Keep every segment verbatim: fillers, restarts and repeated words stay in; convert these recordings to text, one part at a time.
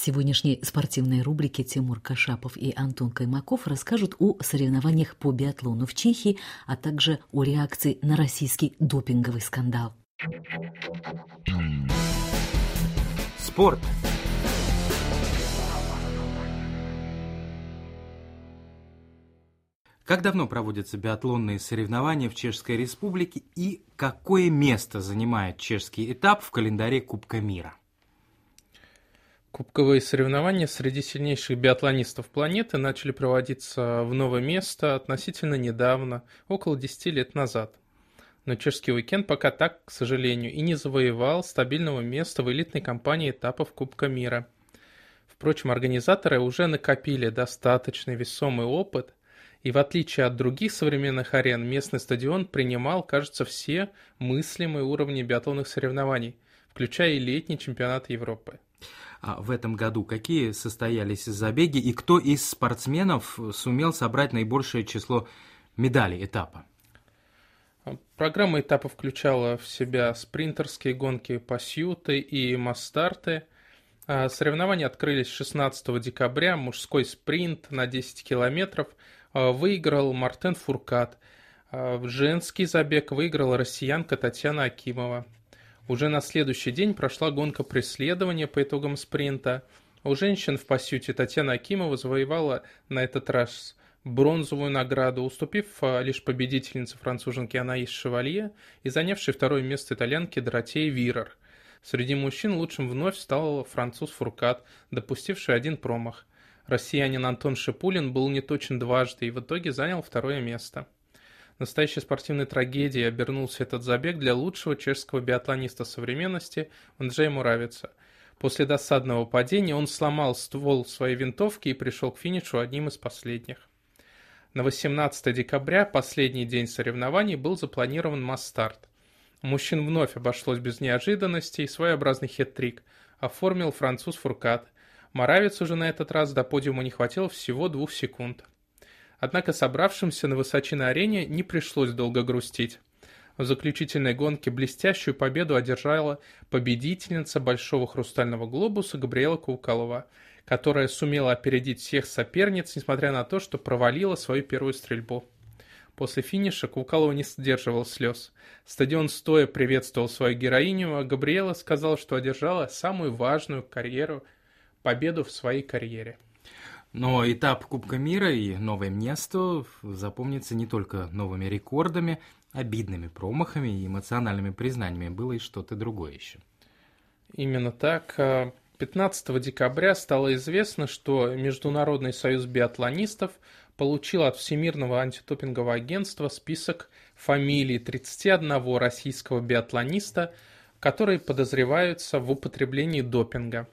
сегодняшней спортивной рубрике Тимур Кашапов и Антон Каймаков расскажут о соревнованиях по биатлону в Чехии, а также о реакции на российский допинговый скандал. Спорт. Как давно проводятся биатлонные соревнования в Чешской Республике и какое место занимает чешский этап в календаре Кубка мира? Кубковые соревнования среди сильнейших биатлонистов планеты начали проводиться в новое место относительно недавно, около десяти лет назад. Но чешский уикенд пока так, к сожалению, и не завоевал стабильного места в элитной кампании этапов Кубка мира. Впрочем, организаторы уже накопили достаточно весомый опыт, и в отличие от других современных арен, местный стадион принимал, кажется, все мыслимые уровни биатлонных соревнований, включая и летний чемпионат Европы. А в этом году какие состоялись забеги и кто из спортсменов сумел собрать наибольшее число медалей этапа? Программа этапа включала в себя спринтерские гонки пасьюты и масс-старты. Соревнования открылись шестнадцатого декабря. Мужской спринт на десять километров выиграл Мартен Фуркат. Женский забег выиграла россиянка Татьяна Акимова. Уже на следующий день прошла гонка преследования по итогам спринта. У женщин в пасьюте Татьяна Акимова завоевала на этот раз бронзовую награду, уступив лишь победительнице француженке Анаис Шевалье и занявшей второе место итальянке Доротее Вирер. Среди мужчин лучшим вновь стал француз Фуркат, допустивший один промах. Россиянин Антон Шипулин был неточен дважды и в итоге занял второе место. Настоящей спортивной трагедией обернулся этот забег для лучшего чешского биатлониста современности Анджея Муравица. После досадного падения он сломал ствол своей винтовки и пришел к финишу одним из последних. На восемнадцатого декабря, последний день соревнований, был запланирован масс-старт. У мужчин вновь обошлось без неожиданностей, своеобразный хет-трик оформил француз Фуркат. Моравец уже на этот раз до подиума не хватило всего двух секунд. Однако собравшимся на высоченной арене не пришлось долго грустить. В заключительной гонке блестящую победу одержала победительница Большого хрустального глобуса Габриэла Каукалова, которая сумела опередить всех соперниц, несмотря на то, что провалила свою первую стрельбу. После финиша Каукалова не сдерживал слез. Стадион стоя приветствовал свою героиню, а Габриэла сказала, что одержала самую важную карьеру, победу в своей карьере. Но этап Кубка мира и новое место запомнится не только новыми рекордами, обидными промахами и эмоциональными признаниями. Было и что-то другое еще. Именно так. пятнадцатого декабря стало известно, что Международный союз биатлонистов получил от Всемирного антидопингового агентства список фамилий тридцати одного российского биатлониста, которые подозреваются в употреблении допинга.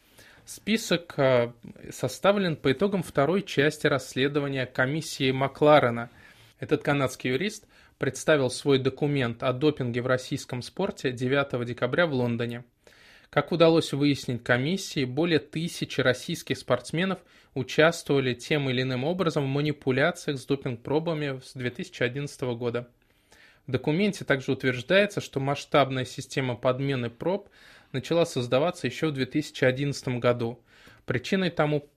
Список составлен по итогам второй части расследования комиссии Макларена. Этот канадский юрист представил свой документ о допинге в российском спорте девятого декабря в Лондоне. Как удалось выяснить комиссии, более тысячи российских спортсменов участвовали тем или иным образом в манипуляциях с допинг-пробами с две тысячи одиннадцатого года. В документе также утверждается, что масштабная система подмены проб начала создаваться еще в две тысячи одиннадцатом году. Причиной тому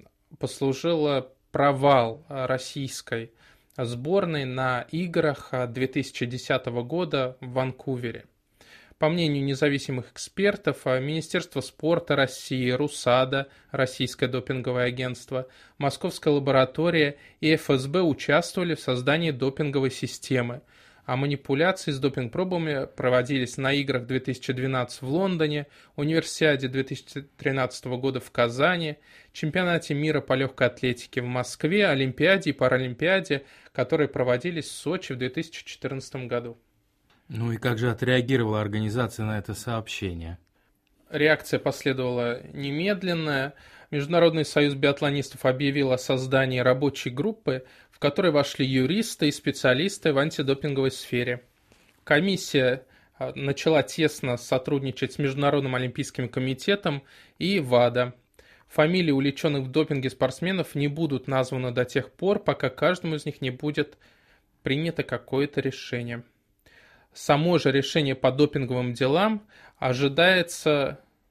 послужил провал российской сборной на играх две тысячи десятого года в Ванкувере. По мнению независимых экспертов, Министерство спорта России, РУСАДА, Российское допинговое агентство, Московская лаборатория и эф эс бэ участвовали в создании допинговой системы, а манипуляции с допинг-пробами проводились на играх две тысячи двенадцатого в Лондоне, Универсиаде две тысячи тринадцатого года в Казани, Чемпионате мира по легкой атлетике в Москве, Олимпиаде и Паралимпиаде, которые проводились в Сочи в две тысячи четырнадцатом году. Ну и как же отреагировала организация на это сообщение? Реакция последовала немедленная. Международный союз биатлонистов объявил о создании рабочей группы, в которой вошли юристы и специалисты в антидопинговой сфере. Комиссия начала тесно сотрудничать с Международным олимпийским комитетом и ВАДА. Фамилии увлеченных в допинге спортсменов не будут названы до тех пор, пока каждому из них не будет принято какое-то решение. Само же решение по допинговым делам ожидается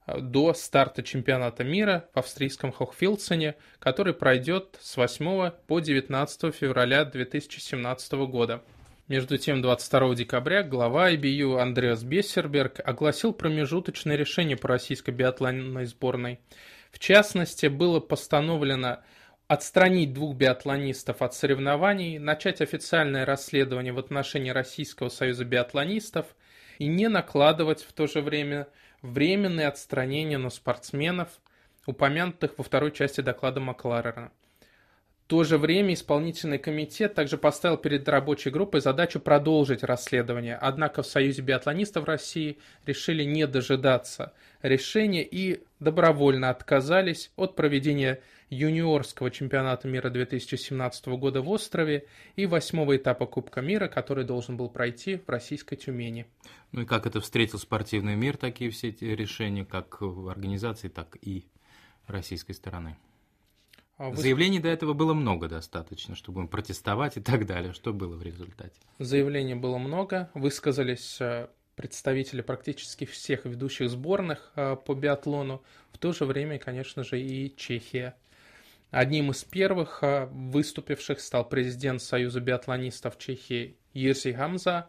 до старта чемпионата мира в австрийском Хохфилдсене, который пройдет с восьмого по девятнадцатое февраля две тысячи семнадцатого года. Между тем, двадцать второго декабря глава ай би ю Андреас Бессерберг огласил промежуточное решение по российской биатлонной сборной. В частности, было постановлено отстранить двух биатлонистов от соревнований, начать официальное расследование в отношении Российского союза биатлонистов и не накладывать в то же время временные отстранения на спортсменов, упомянутых во второй части доклада Макларена. В то же время исполнительный комитет также поставил перед рабочей группой задачу продолжить расследование, однако в Союзе биатлонистов России решили не дожидаться решения и добровольно отказались от проведения юниорского чемпионата мира две тысячи семнадцатого года в Острове и восьмого этапа Кубка мира, который должен был пройти в российской Тюмени. Ну и как это встретил спортивный мир, такие все эти решения, как в организации, так и российской стороны? А вы... Заявлений до этого было много достаточно, чтобы протестовать и так далее. Что было в результате? Заявлений было много, высказались представители практически всех ведущих сборных по биатлону, в то же время, конечно же, и Чехия. Одним из первых выступивших стал президент Союза биатлонистов Чехии Jirsi Hamza.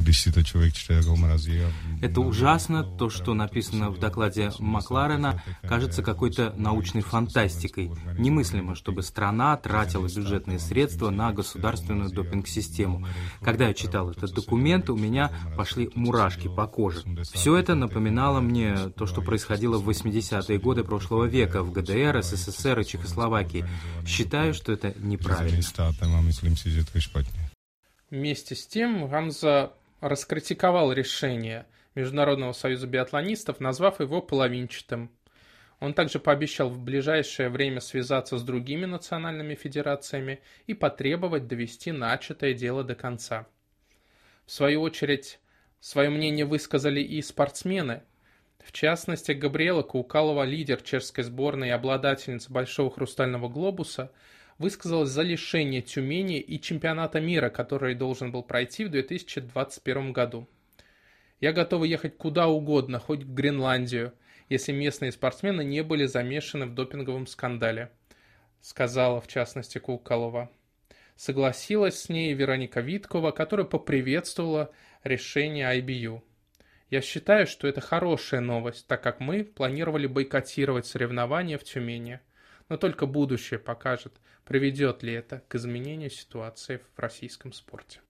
Это ужасно, то, что написано в докладе Макларена, кажется какой-то научной фантастикой. Немыслимо, чтобы страна тратила бюджетные средства на государственную допинг-систему. Когда я читал этот документ, у меня пошли мурашки по коже. Все это напоминало мне то, что происходило в восьмидесятые годы прошлого века в гэ дэ эр, эс эс эс эр и Чехословакии. Считаю, что это неправильно. Вместе с тем, Гамза раскритиковал решение Международного союза биатлонистов, назвав его половинчатым. Он также пообещал в ближайшее время связаться с другими национальными федерациями и потребовать довести начатое дело до конца. В свою очередь, свое мнение высказали и спортсмены. В частности, Габриэла Каукалова, лидер чешской сборной и обладательница Большого хрустального глобуса, высказалась за лишение Тюмени и чемпионата мира, который должен был пройти в две тысячи двадцать первом году. «Я готова ехать куда угодно, хоть в Гренландию, если местные спортсмены не были замешаны в допинговом скандале», сказала в частности Каукалова. Согласилась с ней Вероника Виткова, которая поприветствовала решение ай би ю. «Я считаю, что это хорошая новость, так как мы планировали бойкотировать соревнования в Тюмени. Но только будущее покажет, приведет ли это к изменению ситуации в российском спорте».